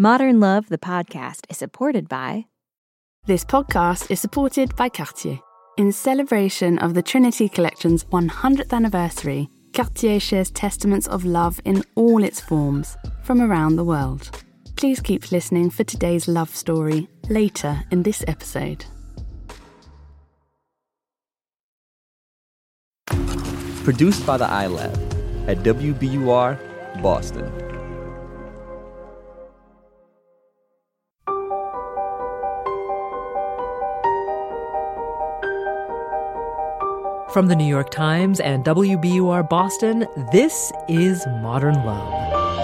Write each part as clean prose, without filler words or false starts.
Modern Love, the podcast, is supported by... This podcast is supported by Cartier. In celebration of the Trinity Collection's 100th anniversary, Cartier shares testaments of love in all its forms from around the world. Please keep listening for today's love story later in this episode. Produced by the iLab at WBUR, Boston. From the New York Times and WBUR Boston, this is Modern Love.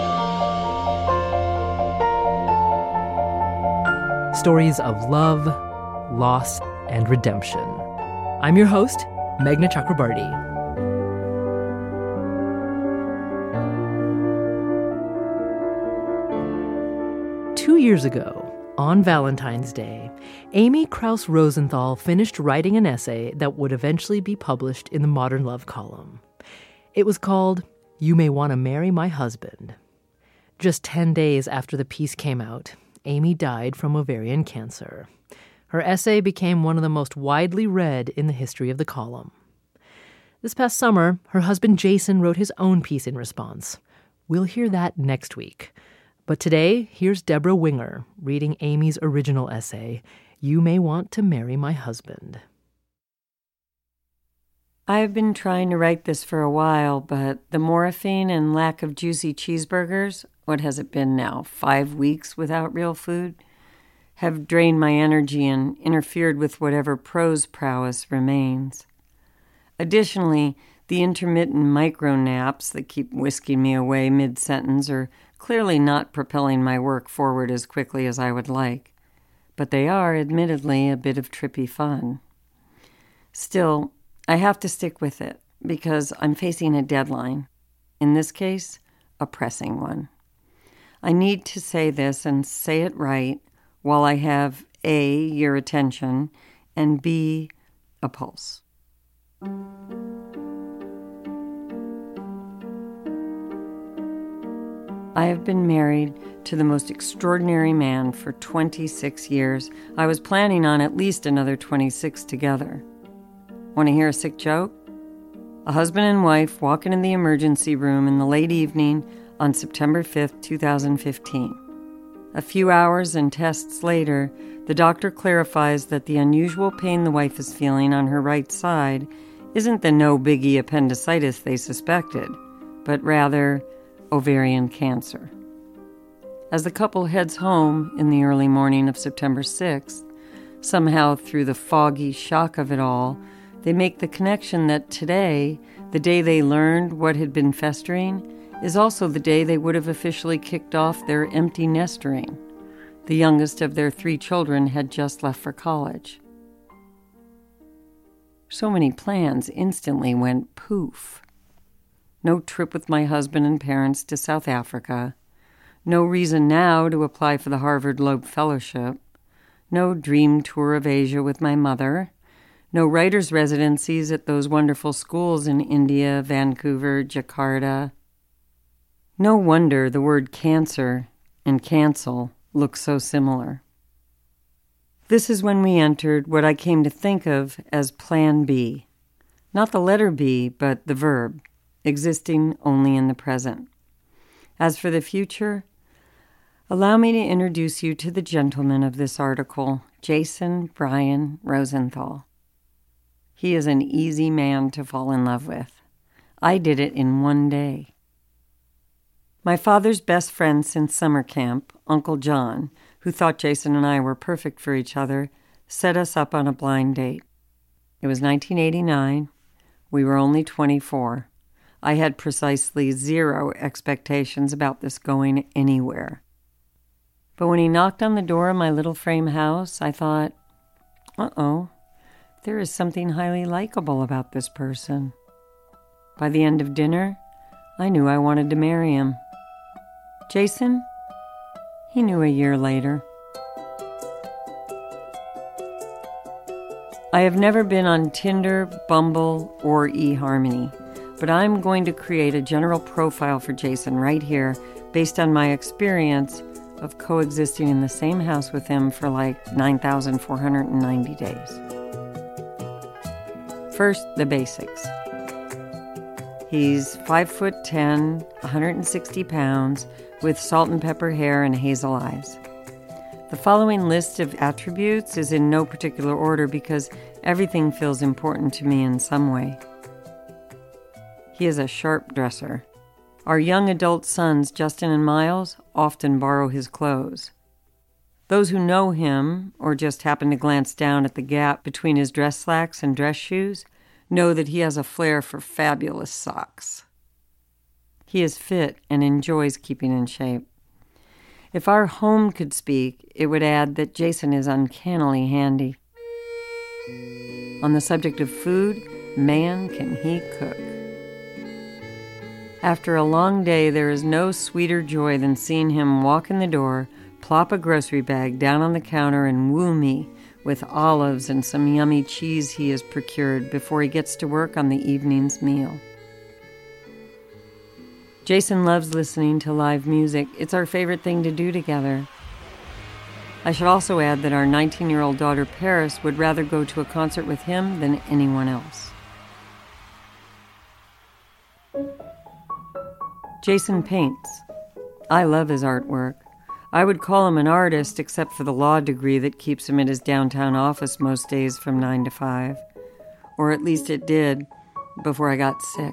Stories of love, loss, and redemption. I'm your host, Meghna Chakrabarti. 2 years ago, on Valentine's Day, Amy Krouse Rosenthal finished writing an essay that would eventually be published in the Modern Love column. It was called, "You May Want to Marry My Husband." Just 10 days after the piece came out, Amy died from ovarian cancer. Her essay became one of the most widely read in the history of the column. This past summer, her husband Jason wrote his own piece in response. We'll hear that next week. But today, here's Deborah Winger reading Amy's original essay, "You May Want to Marry My Husband." I have been trying to write this for a while, but the morphine and lack of juicy cheeseburgers, what has it been now, 5 weeks without real food, have drained my energy and interfered with whatever prose prowess remains. Additionally, the intermittent micro-naps that keep whisking me away mid-sentence are clearly not propelling my work forward as quickly as I would like, but they are, admittedly, a bit of trippy fun. Still, I have to stick with it because I'm facing a deadline. In this case, a pressing one. I need to say this and say it right while I have A, your attention, and B, a pulse. I have been married to the most extraordinary man for 26 years. I was planning on at least another 26 together. Want to hear a sick joke? A husband and wife walk into the emergency room in the late evening on September 5th, 2015. A few hours and tests later, the doctor clarifies that the unusual pain the wife is feeling on her right side isn't the no-biggie appendicitis they suspected, but rather ovarian cancer. As the couple heads home in the early morning of September 6th, somehow through the foggy shock of it all, they make the connection that today, the day they learned what had been festering, is also the day they would have officially kicked off their empty nestering. The youngest of their 3 children had just left for college. So many plans instantly went poof. No trip with my husband and parents to South Africa. No reason now to apply for the Harvard Loeb Fellowship. No dream tour of Asia with my mother. No writers' residencies at those wonderful schools in India, Vancouver, Jakarta. No wonder the word cancer and cancel look so similar. This is when we entered what I came to think of as Plan B. Not the letter B, but the verb, existing only in the present. As for the future, allow me to introduce you to the gentleman of this article, Jason Brian Rosenthal. He is an easy man to fall in love with. I did it in 1 day. My father's best friend since summer camp, Uncle John, who thought Jason and I were perfect for each other, set us up on a blind date. It was 1989. We were only 24. I had precisely 0 expectations about this going anywhere. But when he knocked on the door of my little frame house, I thought, uh-oh, there is something highly likable about this person. By the end of dinner, I knew I wanted to marry him. Jason, he knew a year later. I have never been on Tinder, Bumble, or eHarmony, but I'm going to create a general profile for Jason right here based on my experience of coexisting in the same house with him for like 9,490 days. First, the basics. He's 5'10", 160 pounds, with salt and pepper hair and hazel eyes. The following list of attributes is in no particular order because everything feels important to me in some way. He is a sharp dresser. Our young adult sons, Justin and Miles, often borrow his clothes. Those who know him, or just happen to glance down at the gap between his dress slacks and dress shoes, know that he has a flair for fabulous socks. He is fit and enjoys keeping in shape. If our home could speak, it would add that Jason is uncannily handy. On the subject of food, man, can he cook. After a long day, there is no sweeter joy than seeing him walk in the door, plop a grocery bag down on the counter, and woo me with olives and some yummy cheese he has procured before he gets to work on the evening's meal. Jason loves listening to live music. It's our favorite thing to do together. I should also add that our 19-year-old daughter Paris would rather go to a concert with him than anyone else. Jason paints. I love his artwork. I would call him an artist except for the law degree that keeps him at his downtown office most days from 9 to 5. Or at least it did before I got sick.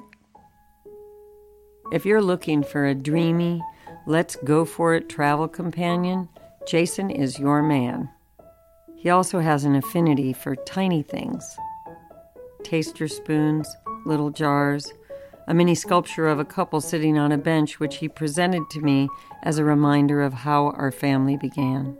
If you're looking for a dreamy, let's-go-for-it travel companion, Jason is your man. He also has an affinity for tiny things. Taster spoons, little jars, a mini sculpture of a couple sitting on a bench which he presented to me as a reminder of how our family began.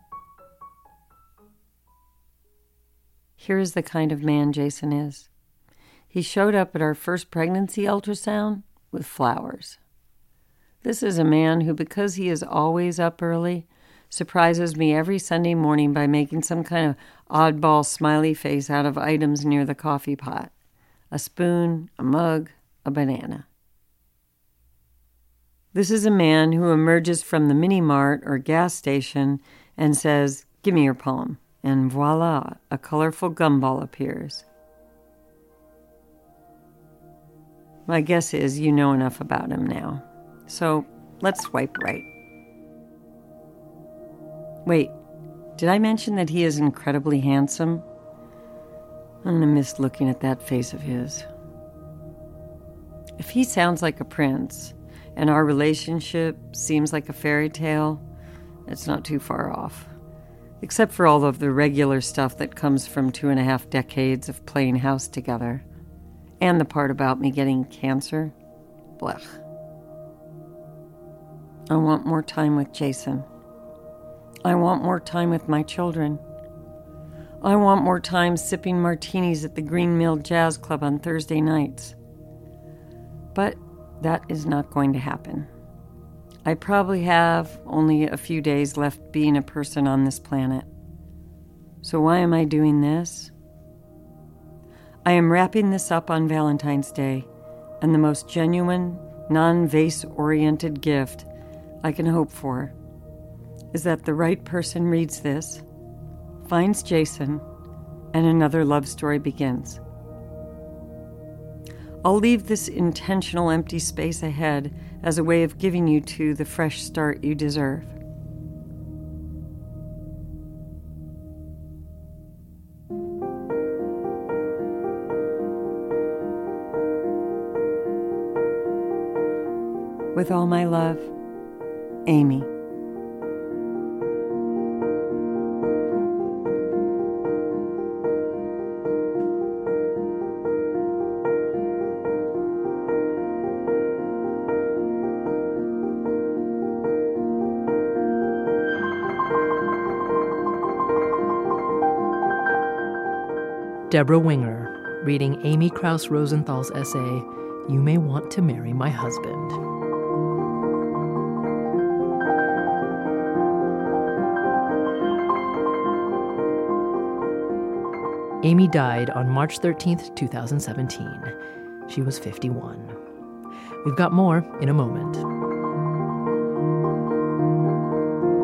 Here is the kind of man Jason is. He showed up at our first pregnancy ultrasound with flowers. This is a man who, because he is always up early, surprises me every Sunday morning by making some kind of oddball smiley face out of items near the coffee pot. A spoon, a mug, a banana. This is a man who emerges from the mini-mart or gas station and says, "Give me your poem," and voila, a colorful gumball appears. My guess is you know enough about him now. So let's swipe right. Wait, did I mention that he is incredibly handsome? I'm going to miss looking at that face of his. If he sounds like a prince, and our relationship seems like a fairy tale, it's not too far off. Except for all of the regular stuff that comes from 2.5 decades of playing house together. And the part about me getting cancer. Blech. I want more time with Jason. I want more time with my children. I want more time sipping martinis at the Green Mill Jazz Club on Thursday nights. But that is not going to happen. I probably have only a few days left being a person on this planet. So why am I doing this? I am wrapping this up on Valentine's Day, and the most genuine, non-vase-oriented gift I can hope for is that the right person reads this, finds Jason, and another love story begins. I'll leave this intentional empty space ahead as a way of giving you two the fresh start you deserve. With all my love, Amy. Deborah Winger, reading Amy Krouse Rosenthal's essay, You May Want to Marry My Husband. Amy died on March 13th, 2017. She was 51. We've got more in a moment.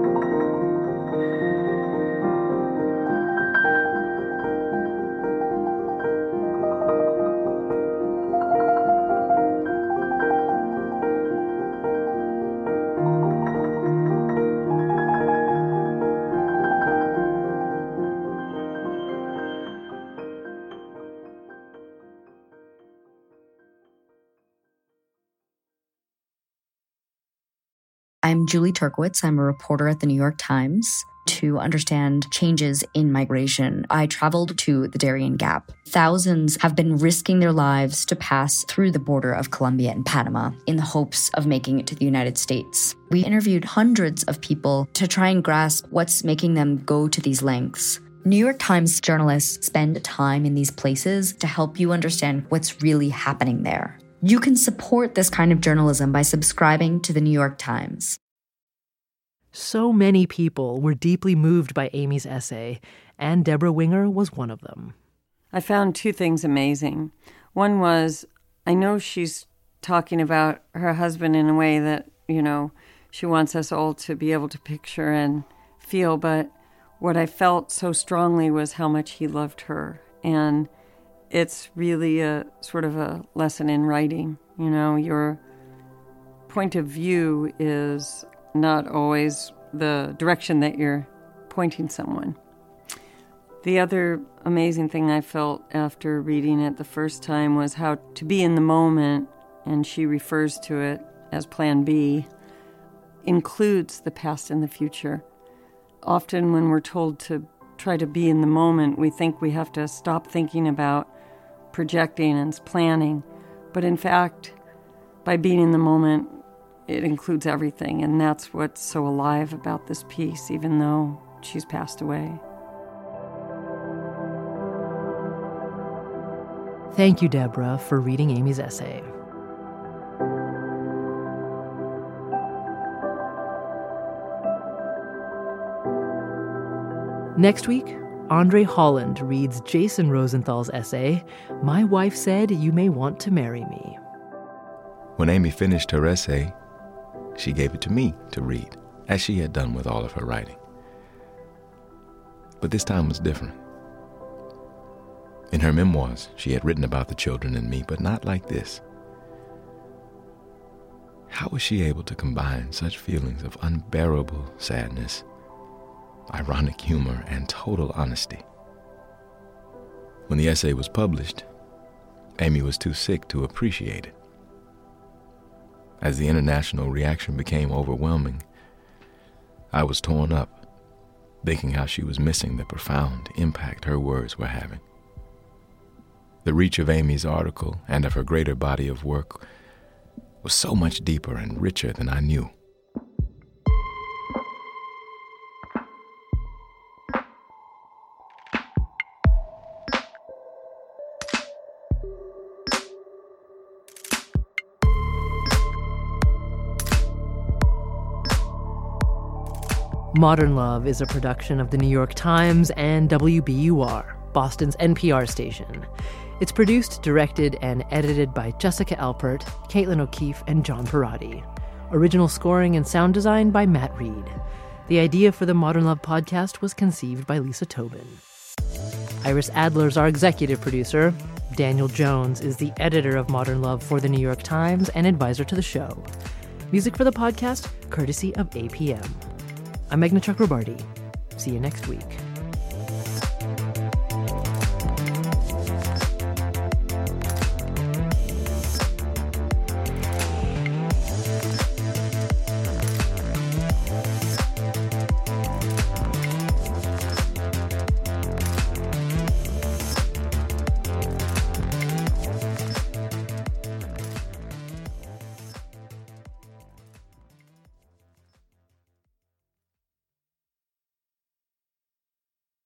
I'm Julie Turkowitz. I'm a reporter at the New York Times. To understand changes in migration, I traveled to the Darien Gap. Thousands have been risking their lives to pass through the border of Colombia and Panama in the hopes of making it to the United States. We interviewed hundreds of people to try and grasp what's making them go to these lengths. New York Times journalists spend time in these places to help you understand what's really happening there. You can support this kind of journalism by subscribing to the New York Times. So many people were deeply moved by Amy's essay, and Deborah Winger was one of them. I found two things amazing. One was, I know she's talking about her husband in a way that, she wants us all to be able to picture and feel, but what I felt so strongly was how much he loved her. And it's really a sort of a lesson in writing. Your point of view is not always the direction that you're pointing someone. The other amazing thing I felt after reading it the first time was how to be in the moment, and she refers to it as Plan B, includes the past and the future. Often when we're told to try to be in the moment, we think we have to stop thinking about projecting and planning. But in fact, by being in the moment, it includes everything, and that's what's so alive about this piece, even though she's passed away. Thank you, Deborah, for reading Amy's essay. Next week, Andre Holland reads Jason Rosenthal's essay, My Wife Said You May Want to Marry Me. When Amy finished her essay, she gave it to me to read, as she had done with all of her writing. But this time was different. In her memoirs, she had written about the children and me, but not like this. How was she able to combine such feelings of unbearable sadness, ironic humor, and total honesty? When the essay was published, Amy was too sick to appreciate it. As the international reaction became overwhelming, I was torn up, thinking how she was missing the profound impact her words were having. The reach of Amy's article and of her greater body of work was so much deeper and richer than I knew. Modern Love is a production of the New York Times and WBUR, Boston's NPR station. It's produced, directed, and edited by Jessica Alpert, Caitlin O'Keefe, and John Parati. Original scoring and sound design by Matt Reed. The idea for the Modern Love podcast was conceived by Lisa Tobin. Iris Adler's our executive producer. Daniel Jones is the editor of Modern Love for the New York Times and advisor to the show. Music for the podcast, courtesy of APM. I'm Meghna Chakrabarti. See you next week.